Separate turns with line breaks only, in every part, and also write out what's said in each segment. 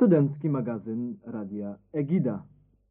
Studencki magazyn Radia Egida.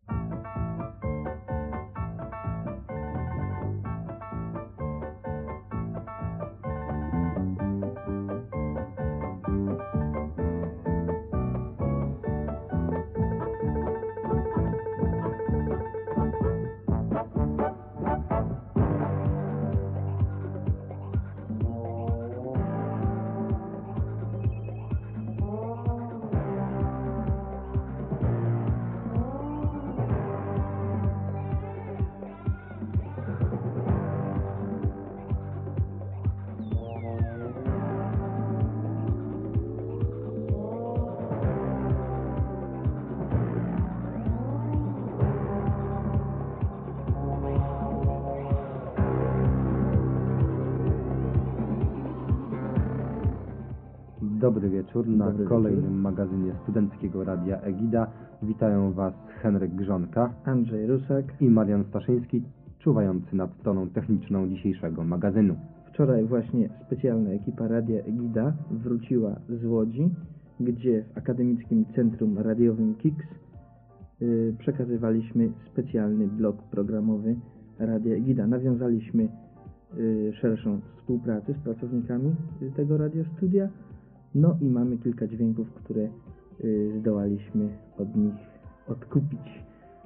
Dobry wieczór na kolejnym magazynie Studenckiego Radia Egida. Witają Was Henryk Grzonka,
Andrzej Rusak
i Marian Staszyński, czuwający nad stroną techniczną dzisiejszego magazynu.
Wczoraj właśnie specjalna ekipa Radia Egida wróciła z Łodzi, gdzie w Akademickim Centrum Radiowym KIKS przekazywaliśmy specjalny blok programowy Radia Egida. Nawiązaliśmy szerszą współpracę z pracownikami tego radiostudia. No i mamy kilka dźwięków, które zdołaliśmy od nich odkupić.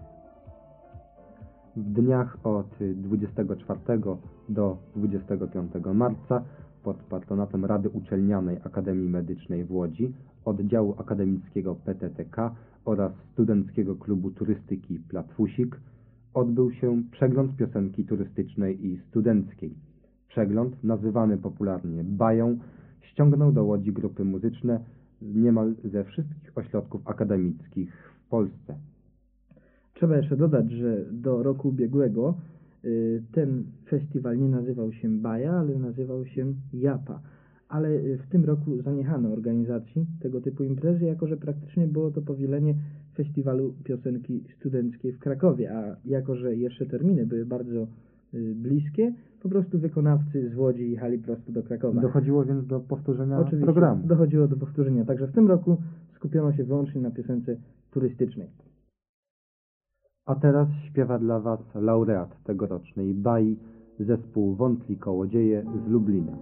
W dniach od 24 do 25 marca pod patronatem Rady Uczelnianej Akademii Medycznej w Łodzi, oddziału akademickiego PTTK oraz Studenckiego Klubu Turystyki Platfusik odbył się przegląd piosenki turystycznej i studenckiej. Przegląd, nazywany popularnie Bają, ściągnął do Łodzi grupy muzyczne z niemal ze wszystkich ośrodków akademickich w Polsce.
Trzeba jeszcze dodać, że do roku ubiegłego ten festiwal nie nazywał się Baja, ale nazywał się Japa. Ale w tym roku zaniechano organizacji tego typu imprezy, jako że praktycznie było to powielenie festiwalu piosenki studenckiej w Krakowie, a jako że jeszcze terminy były bardzo bliskie, po prostu wykonawcy z Łodzi jechali prosto do Krakowa.
Dochodziło więc do powtórzenia
Oczywiście,
programu.
dochodziło do powtórzenia. Także w tym roku skupiono się wyłącznie na piosence turystycznej.
A teraz śpiewa dla Was laureat tegorocznej Bai, zespół Wątli Kołodzieje z Lublina.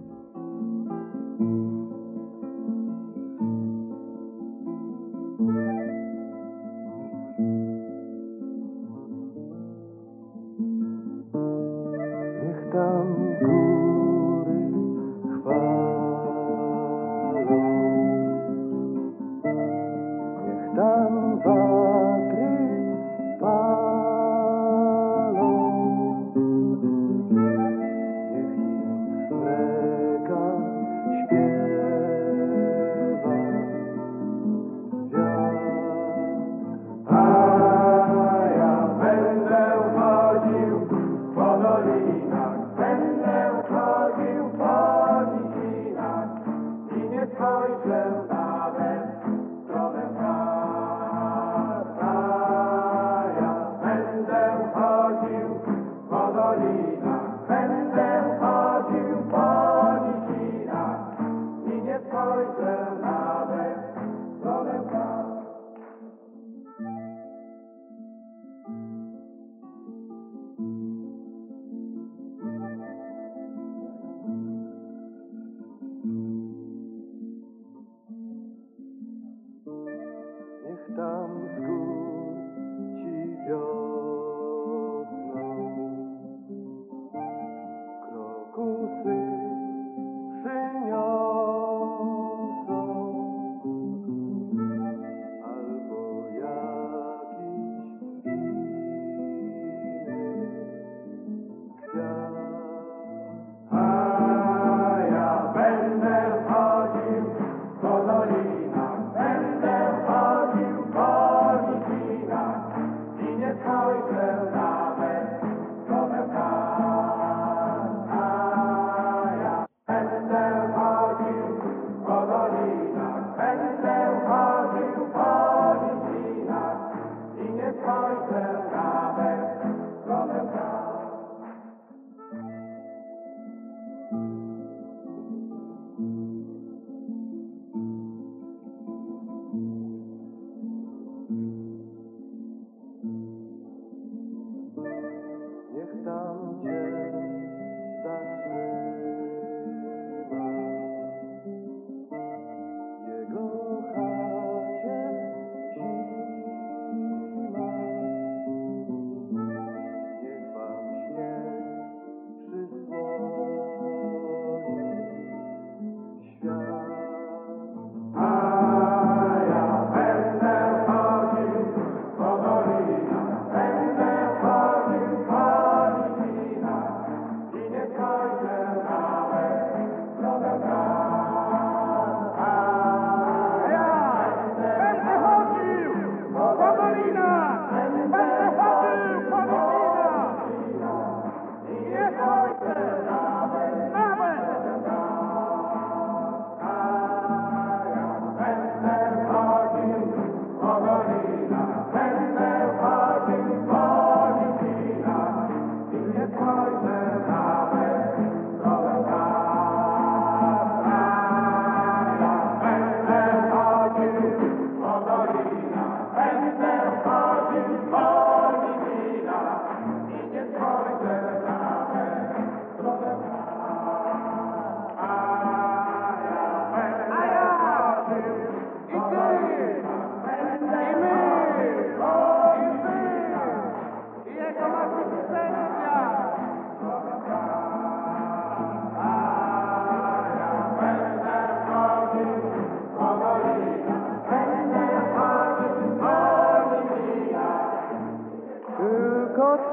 Niech tam góry chwalą, niech tam wiatry palą, niech im smreka śpiewa wiatr. A ja będę chodził po dolinach, będę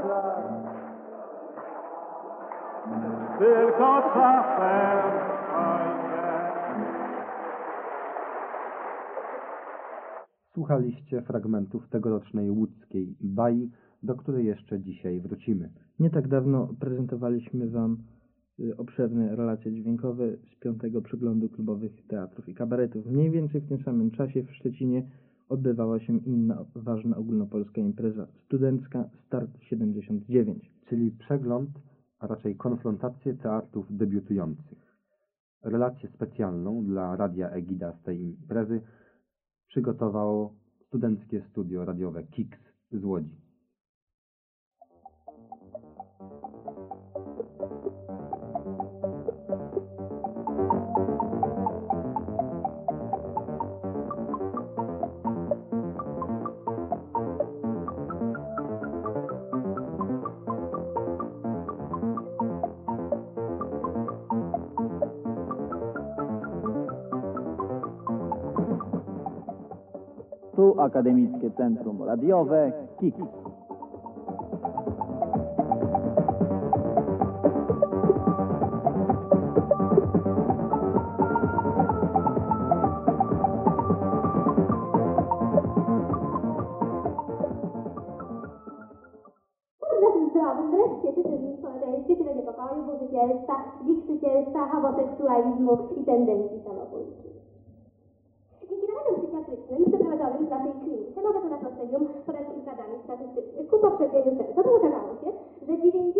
lat. Tylko czasem fajnie.
Słuchaliście fragmentów tegorocznej łódzkiej Bai, do której jeszcze dzisiaj wrócimy.
Nie tak dawno prezentowaliśmy Wam obszerne relacje dźwiękowe z 5. przeglądu klubowych teatrów i kabaretów. Mniej więcej w tym samym czasie w Szczecinie odbywała się inna ważna ogólnopolska impreza studencka Start 79.
Czyli przegląd, a raczej konfrontację teatrów debiutujących. Relację specjalną dla Radia Egida z tej imprezy przygotowało studenckie studio radiowe KIX z Łodzi.
Tu Akademickie Centrum Radiowe KIX.
Naszym zdrowym wreszcie życzę społeczeństwie tyle niepokoju, burzycielstwa, wichrzycielstwa, homoseksualizmu i tendencji samobójczych. Dzięki badaniom psychiatrycznym przeprowadzonym w naszej klinice mogę to na procedzium podać kilka danych statystycznych ku pokrzepieniu sensu. To okazało się, że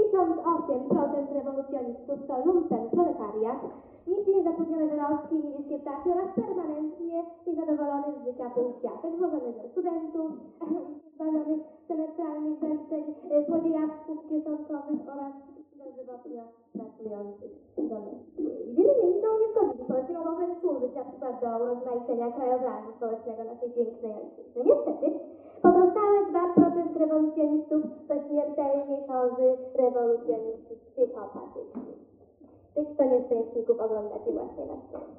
98% rewolucjonistów to lumpen proletariat, nigdy nie zatrudnione wyrostki, niebieskie ptaki oraz permanentnie niezadowolonych z życia półświatek, złożonych ze studentów, zbawionych semestralnych zleceń, złodziejastwów kieszonkowych oraz dożywotnio pracujących domyślnie. Wiele mieli to nie zgodzi społecznie mogą wręcz służyć na przykład do urozmaicenia krajobrazu społecznego naszej pięknej ojczyzny. Niestety, pozostałe 2% rewolucjonistów to śmiertelnie chorzy rewolucjoniści psychopatyczni. Tych to nieszczęśników oglądacie właśnie na scenie.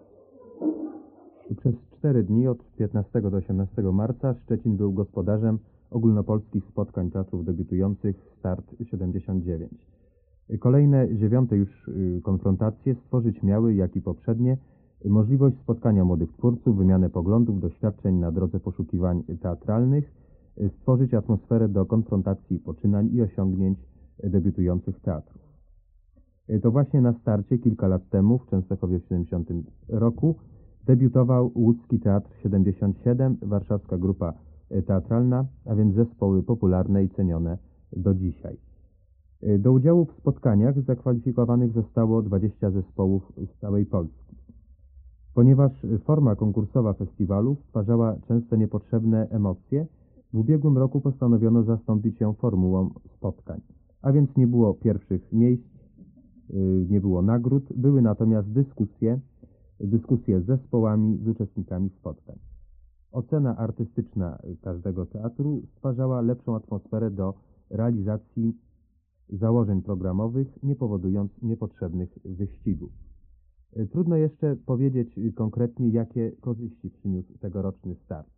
Przez 4 dni od 15 do 18 marca Szczecin był gospodarzem ogólnopolskich spotkań teatrów debiutujących Start 79. Kolejne 9. już konfrontacje stworzyć miały, jak i poprzednie, możliwość spotkania młodych twórców, wymianę poglądów, doświadczeń na drodze poszukiwań teatralnych, stworzyć atmosferę do konfrontacji poczynań i osiągnięć debiutujących teatrów. To właśnie na Starcie kilka lat temu, w Częstochowie w 70 roku, debiutował Łódzki Teatr 77, warszawska grupa teatralna, a więc zespoły popularne i cenione do dzisiaj. Do udziału w spotkaniach zakwalifikowanych zostało 20 zespołów z całej Polski. Ponieważ forma konkursowa festiwalu stwarzała często niepotrzebne emocje, w ubiegłym roku postanowiono zastąpić ją formułą spotkań. A więc nie było pierwszych miejsc, nie było nagród, były natomiast dyskusje z zespołami, z uczestnikami spotkań. Ocena artystyczna każdego teatru stwarzała lepszą atmosferę do realizacji założeń programowych, nie powodując niepotrzebnych wyścigów. Trudno jeszcze powiedzieć konkretnie, jakie korzyści przyniósł tegoroczny start.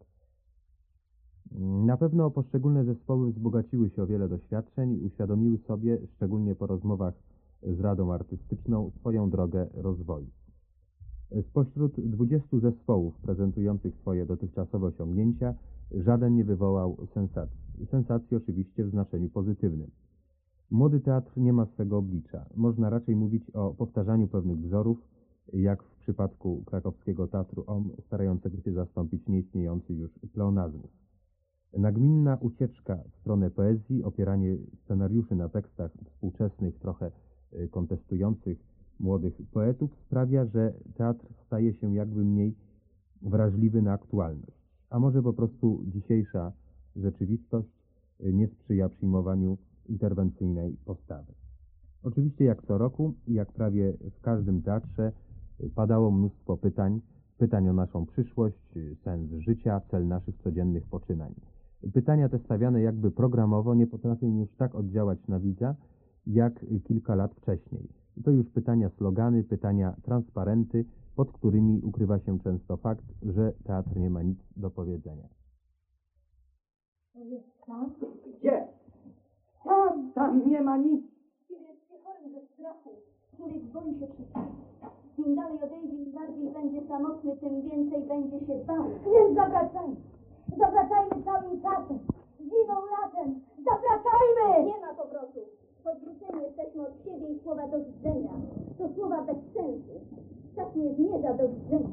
Na pewno poszczególne zespoły wzbogaciły się o wiele doświadczeń i uświadomiły sobie, szczególnie po rozmowach z Radą Artystyczną, swoją drogę rozwoju. Spośród 20 zespołów prezentujących swoje dotychczasowe osiągnięcia żaden nie wywołał sensacji. Sensacji oczywiście w znaczeniu pozytywnym. Młody teatr nie ma swego oblicza. Można raczej mówić o powtarzaniu pewnych wzorów, jak w przypadku krakowskiego teatru OM, starającego się zastąpić nieistniejący już pleonazmus. Nagminna ucieczka w stronę poezji, opieranie scenariuszy na tekstach współczesnych, trochę kontestujących młodych poetów sprawia, że teatr staje się jakby mniej wrażliwy na aktualność. A może po prostu dzisiejsza rzeczywistość nie sprzyja przyjmowaniu interwencyjnej postawy. Oczywiście jak co roku i jak prawie w każdym teatrze padało mnóstwo pytań o naszą przyszłość, sens życia, cel naszych codziennych poczynań. Pytania te stawiane jakby programowo nie potrafią już tak oddziałać na widza, jak kilka lat wcześniej. To już pytania slogany, pytania transparenty, pod którymi ukrywa się często fakt, że teatr nie ma nic do powiedzenia.
Wiesz co?
Gdzie?
Tam nie ma nic.
Jest się chorym ze strachu. Człowiek boi się wszystkiego. Im dalej odejdzie, im bardziej będzie samotny, tym więcej będzie się bał.
Więc zawracajmy. Zawracajmy całym czasem. Zimą, latem. Zawracajmy!
Nie ma powrotu. Odwróceni jesteśmy od siebie i słowa do widzenia. To słowa bez sensu. Tak nie zmierza do widzenia.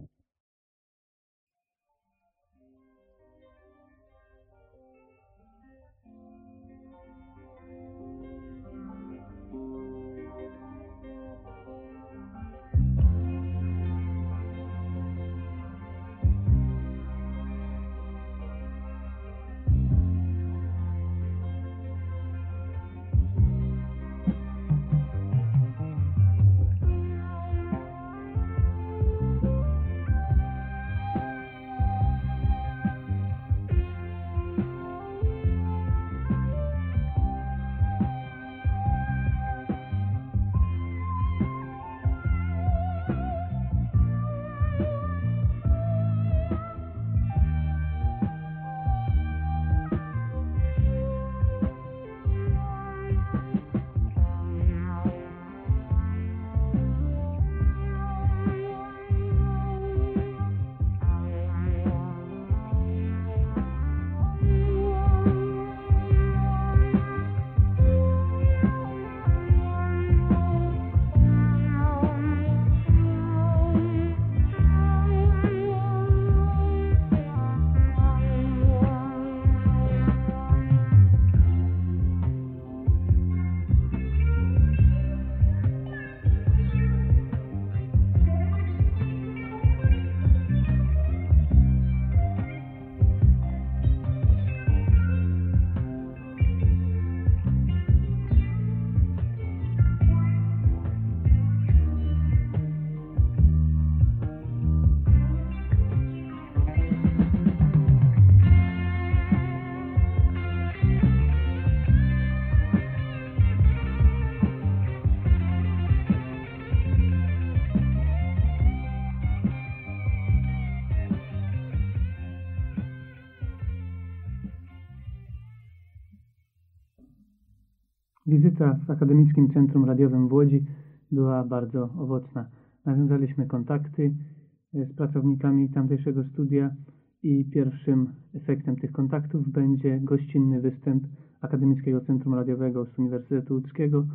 Wizyta w Akademickim Centrum Radiowym w Łodzi była bardzo owocna. Nawiązaliśmy kontakty z pracownikami tamtejszego studia i pierwszym efektem tych kontaktów będzie gościnny występ Akademickiego Centrum Radiowego z Uniwersytetu Łódzkiego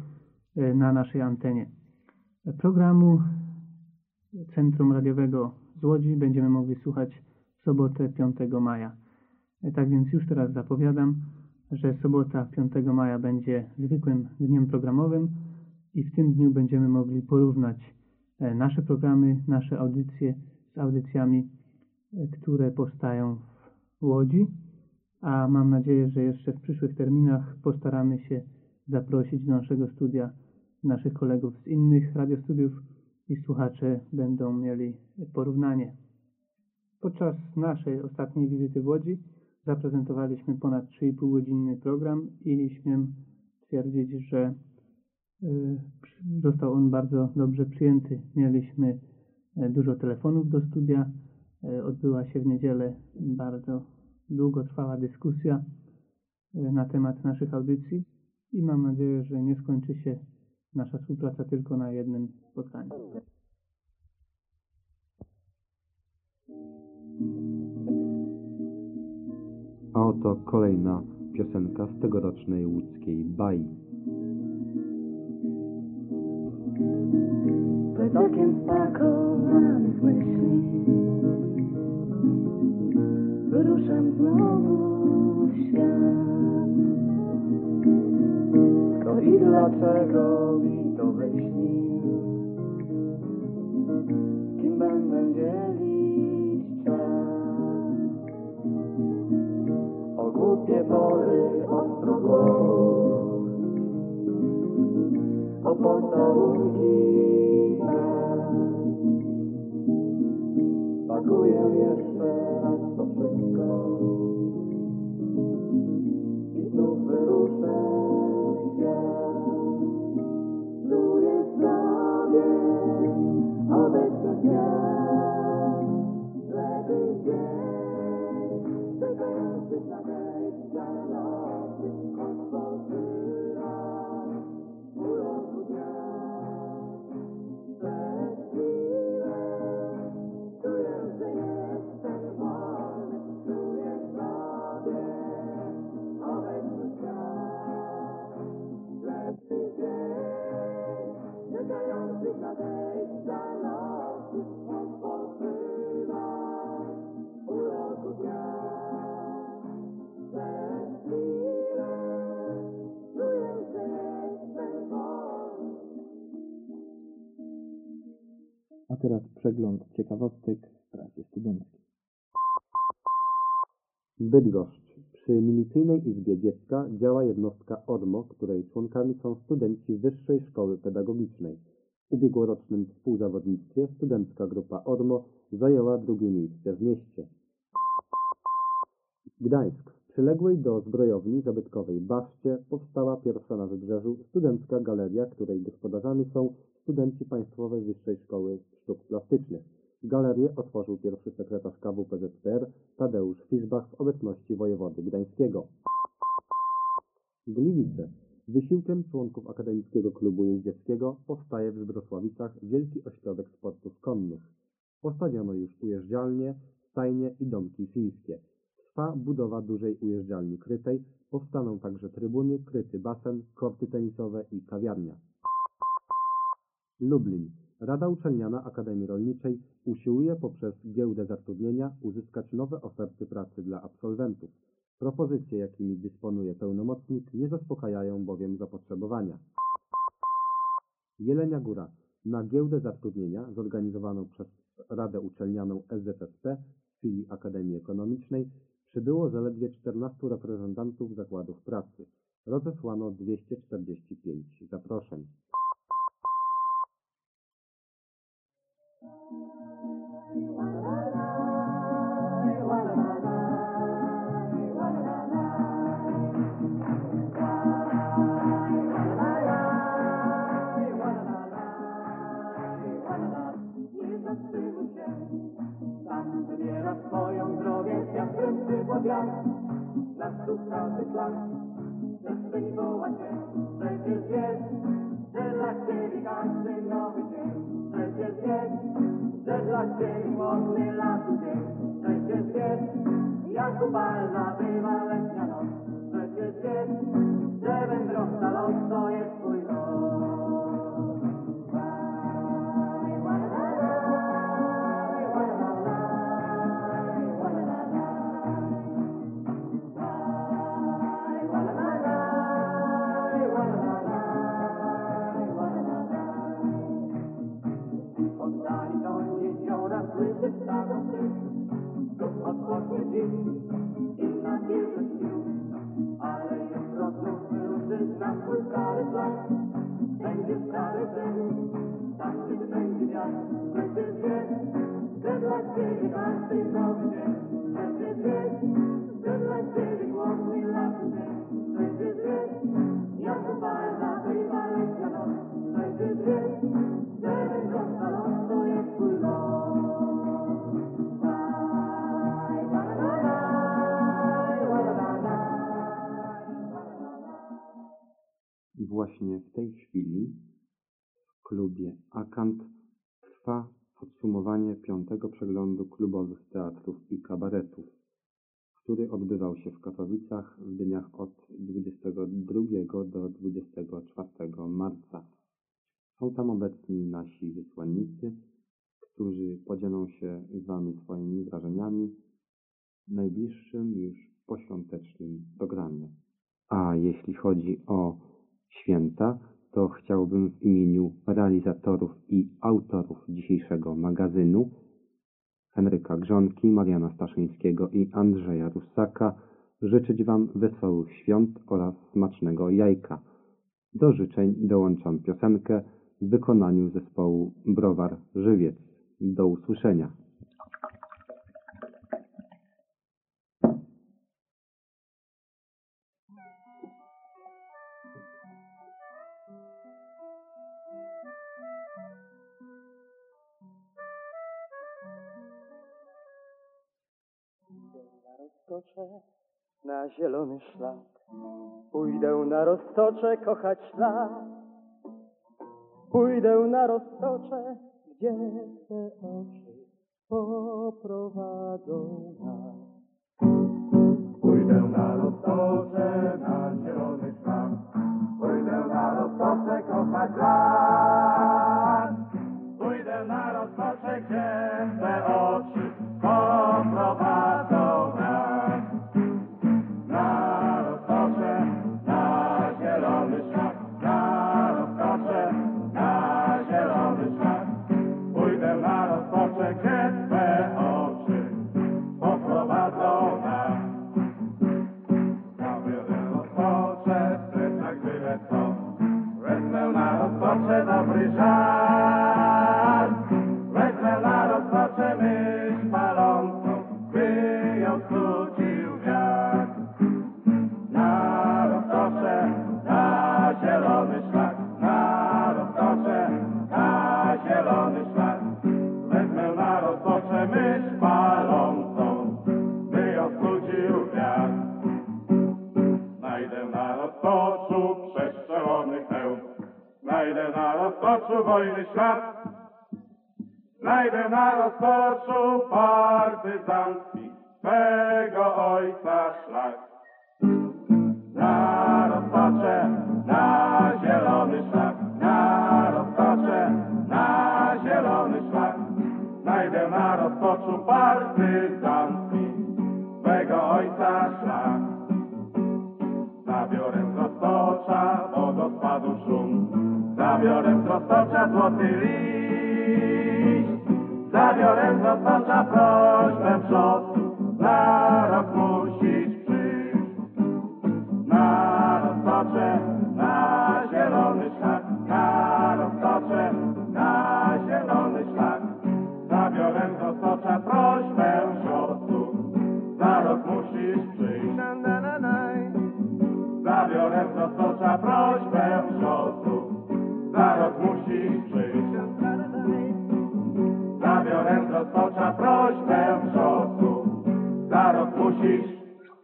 na naszej antenie. Programu Centrum Radiowego z Łodzi będziemy mogli słuchać w sobotę 5 maja. Tak więc już teraz zapowiadam, że sobota 5 maja będzie zwykłym dniem programowym i w tym dniu będziemy mogli porównać nasze programy, nasze audycje z audycjami, które powstają w Łodzi, a mam nadzieję, że jeszcze w przyszłych terminach postaramy się zaprosić do naszego studia naszych kolegów z innych radiostudiów i słuchacze będą mieli porównanie. Podczas naszej ostatniej wizyty w Łodzi zaprezentowaliśmy ponad 3,5-godzinny program i śmiem twierdzić, że został on bardzo dobrze przyjęty. Mieliśmy dużo telefonów do studia, odbyła się w niedzielę bardzo długotrwała dyskusja na temat naszych audycji i mam nadzieję, że nie skończy się nasza współpraca tylko na jednym spotkaniu.
A oto kolejna piosenka z tegorocznej łódzkiej Bai.
Plecakiem spakowanych myśli wyruszam znowu w świat.
Kto i dlaczego mi to wyśnił? Kim będę dzielić czas? O głupie pory ostrogłów, o pocałunki nas. Pakuję jeszcze raz to wszystko i znów wyruszę w świat. Czuję w sobie obecny świat, ślepy dzień, czekający na wejścia nocy,
A teraz przegląd ciekawostek w prasie studenckiej.
Bydgoszcz. Przy Milicyjnej Izbie Dziecka działa jednostka ODMO, której członkami są studenci Wyższej Szkoły Pedagogicznej. W ubiegłorocznym współzawodnictwie studencka grupa ODMO zajęła drugie miejsce w mieście. Gdańsk. W przyległej do zbrojowni zabytkowej Baszcie powstała pierwsza na Wybrzeżu studencka galeria, której gospodarzami są studenci Państwowej Wyższej Szkoły Sztuk Plastycznych. Galerię otworzył pierwszy sekretarz KWPZPR Tadeusz Fiszbach w obecności wojewody gdańskiego. Gliwice. Wysiłkiem członków Akademickiego Klubu Jeździeckiego powstaje w Zbrosławicach Wielki Ośrodek Sportów Konnych. Postawiono już ujeżdżalnie, stajnie i domki świńskie. Trwa budowa dużej ujeżdżalni krytej, powstaną także trybuny, kryty basen, korty tenisowe i kawiarnia. Lublin. Rada Uczelniana Akademii Rolniczej usiłuje poprzez giełdę zatrudnienia uzyskać nowe oferty pracy dla absolwentów. Propozycje, jakimi dysponuje pełnomocnik, nie zaspokajają bowiem zapotrzebowania. Jelenia Góra. Na giełdę zatrudnienia zorganizowaną przez Radę Uczelnianą SZSP w filii Akademii Ekonomicznej przybyło zaledwie 14 reprezentantów zakładów pracy. Rozesłano 245 zaproszeń.
Tam wybiera swoją drogę, jak kręcy pod wiatr. Dla stukanych lat przestań wołać się, przecież wiesz, że dla ciebie każdy nowy dzień. Przecież wiesz, że dla ciebie młody latu dzień. Przecież wiesz, jak upalna bywa letnia noc. Przecież wiesz, że wędrowca los to jest twój los. Słyszy starą krzyk, znów odpocznie dziś i nabierze sił, ale jutro znów wyruszysz na swój stary plac. Będzie stary sen, tam gdzie będzie wiatr. Przecież wiesz, że dla ciebie każdy nowy dzień. Przecież wiesz, że dla ciebie głodny laty dzień. Przecież wiesz, jak upalna bywa letnia noc. Przecież wiesz, że wędrowca los to jest twój los.
Właśnie w tej chwili w klubie Akant trwa podsumowanie 5. przeglądu klubowych teatrów i kabaretów, który odbywał się w Katowicach w dniach od 22 do 24 marca. Są tam obecni nasi wysłannicy, którzy podzielą się z Wami swoimi wrażeniami w najbliższym już poświątecznym programie. A jeśli chodzi o święta, to chciałbym w imieniu realizatorów i autorów dzisiejszego magazynu, Henryka Grzonki, Mariana Staszyńskiego i Andrzeja Russaka, życzyć Wam wesołych świąt oraz smacznego jajka. Do życzeń dołączam piosenkę w wykonaniu zespołu Browar Żywiec. Do usłyszenia.
Na zielony szlak pójdę na roztocze kochać las. Pójdę na roztocze, gdzie te oczy poprowadzą nas. Pójdę na roztocze, na zielony szlak. Pójdę na roztocze. poznać lat. Pójdę na rozkosze, gdzie te oczy poprowadzą nas. Na rozkosze, na zielony szlak, na rozkosze, na zielony szlak. Pójdę na rozkosze, gdzie te oczy poprowadzą nas. Zabiorę rozkosze, w plecach byle co. Wezmę na rozkosze dobry żart. Wezmę na rozkosze myśl palącą, by ją skrócił wiatr. Na rozkosze, na zielony szlak, na rozkosze, na zielony szlak. Wezmę na rozkosze myśl palącą, by ją skrócił wiatr. Znajdę na rozkoszu przestrzelony hełm, znajdę na rozkoszu wojny ślad. Znajdę na rozkoszu partyzancki swego ojca szlak. Na rozkosze, na zielony szlak, na rozkosze, na zielony szlak. Znajdę na rozkoszu partyzancki swego ojca szlak. Zabiorę z rozkosza wodospadu szum, zabiorę z rozkosza złoty liść. Zabiorę z rozkosza prośbę wrzosu, na rok musisz przyjść. Na rozkosze, na zielony szlak, na rozkosze, na zielony szlak. Zabiorę z rozkosza prośbę wrzosu, za rok musisz przyjść. Zabiorę z rozkosza prośbę wrzosu, za rok musisz przyjść. Zabiorę z rozkosza prośbę wrzosu, za rok musisz.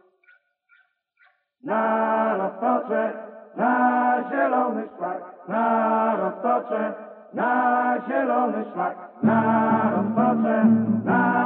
Na rozkosze, na zielony szlak, na rozkosze, na zielony szlak, na rozkosze, na